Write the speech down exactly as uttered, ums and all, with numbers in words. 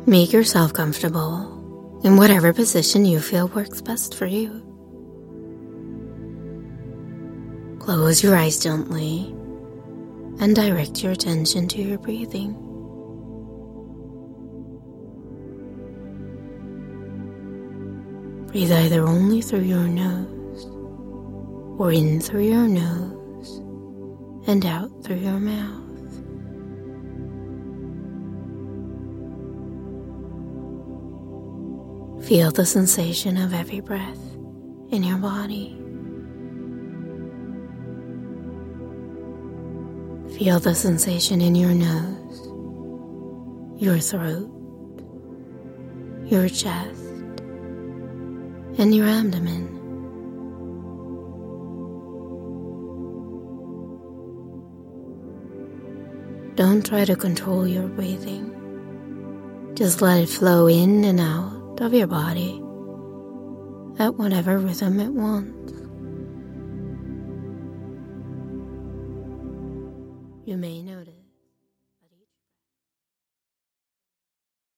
Make yourself comfortable in whatever position you feel works best for you. Close your eyes gently and direct your attention to your breathing. Breathe either only through your nose or in through your nose and out through your mouth. Feel the sensation of every breath in your body. Feel the sensation in your nose, your throat, your chest, and your abdomen. Don't try to control your breathing. Just let it flow in and out of your body at whatever rhythm it wants. You may notice